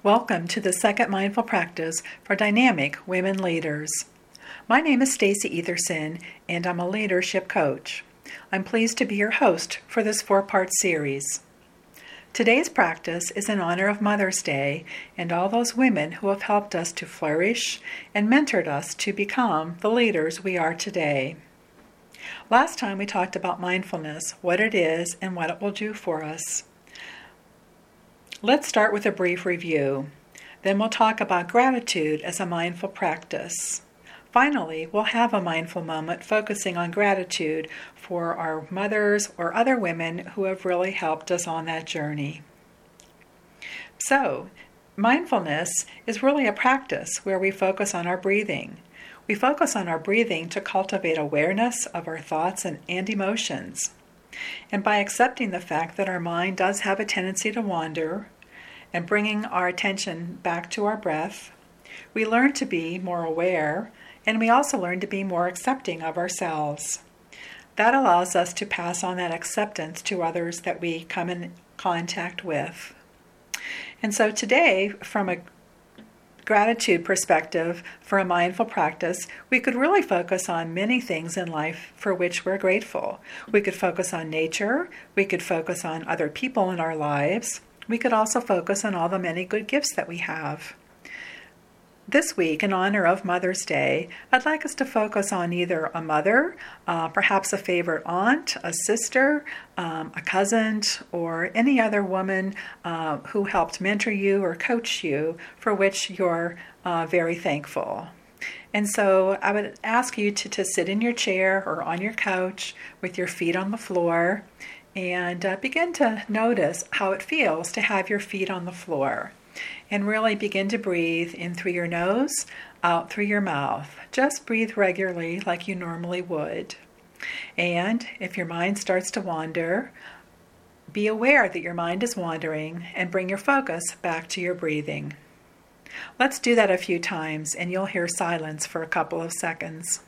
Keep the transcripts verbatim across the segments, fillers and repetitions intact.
Welcome to the second mindful practice for dynamic women leaders. My name is Stacy Etherson, and I'm a leadership coach. I'm pleased to be your host for this four-part series. Today's practice is in honor of Mother's Day and all those women who have helped us to flourish and mentored us to become the leaders we are today. Last time we talked about mindfulness, what it is, and what it will do for us. Let's start with a brief review. Then we'll talk about gratitude as a mindful practice. Finally, we'll have a mindful moment focusing on gratitude for our mothers or other women who have really helped us on that journey. So, mindfulness is really a practice where we focus on our breathing. We focus on our breathing to cultivate awareness of our thoughts and, and emotions. And by accepting the fact that our mind does have a tendency to wander and bringing our attention back to our breath, we learn to be more aware, and we also learn to be more accepting of ourselves. That allows us to pass on that acceptance to others that we come in contact with. And so today, from a gratitude perspective for a mindful practice, we could really focus on many things in life for which we're grateful. We could focus on nature, we could focus on other people in our lives, we could also focus on all the many good gifts that we have. This week, in honor of Mother's Day, I'd like us to focus on either a mother, uh, perhaps a favorite aunt, a sister, um, a cousin, or any other woman uh, who helped mentor you or coach you, for which you're uh, very thankful. And so I would ask you to, to sit in your chair or on your couch with your feet on the floor and uh, begin to notice how it feels to have your feet on the floor. And really begin to breathe in through your nose, out through your mouth. Just breathe regularly like you normally would. And if your mind starts to wander, be aware that your mind is wandering and bring your focus back to your breathing. Let's do that a few times and you'll hear silence for a couple of seconds.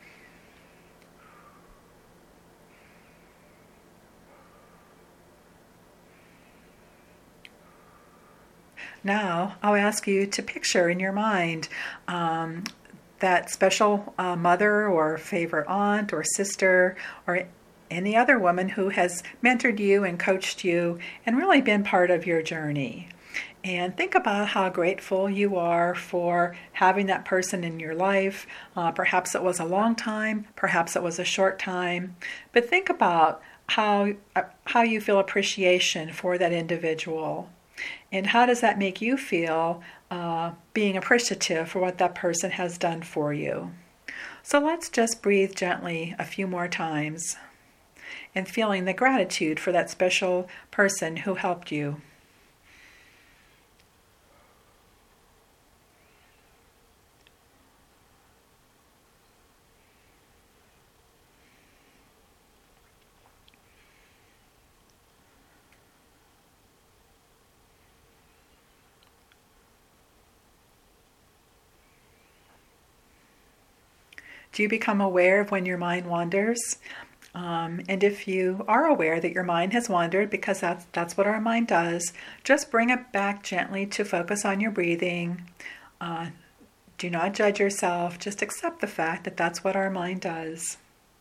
Now, I'll ask you to picture in your mind um, that special uh, mother or favorite aunt or sister or any other woman who has mentored you and coached you and really been part of your journey. And think about how grateful you are for having that person in your life. Uh, perhaps it was a long time, perhaps it was a short time, but think about how uh, how you feel appreciation for that individual. And how does that make you feel uh, being appreciative for what that person has done for you? So let's just breathe gently a few more times and feeling the gratitude for that special person who helped you. Do you become aware of when your mind wanders? Um, and if you are aware that your mind has wandered, because that's, that's what our mind does, just bring it back gently to focus on your breathing. Uh, do not judge yourself. Just accept the fact that that's what our mind does.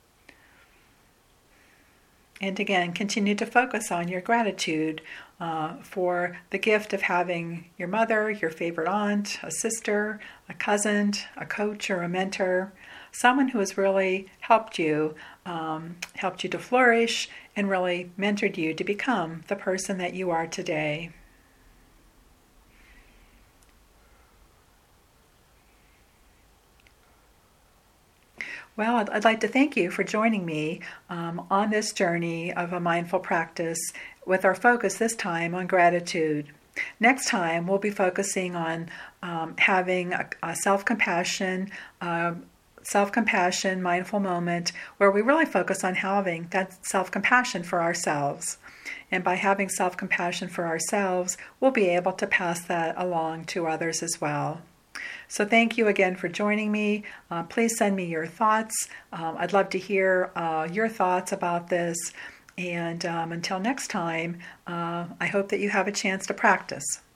And again, continue to focus on your gratitude uh, for the gift of having your mother, your favorite aunt, a sister, a cousin, a coach, or a mentor. Someone who has really helped you, um, helped you to flourish, and really mentored you to become the person that you are today. Well, I'd, I'd like to thank you for joining me um, on this journey of a mindful practice with our focus this time on gratitude. Next time, we'll be focusing on um, having a, a self-compassion, uh, self-compassion, mindful moment where we really focus on having that self-compassion for ourselves. And by having self-compassion for ourselves, we'll be able to pass that along to others as well. So thank you again for joining me. Uh, please send me your thoughts. Um, I'd love to hear uh, your thoughts about this. And um, until next time, uh, I hope that you have a chance to practice.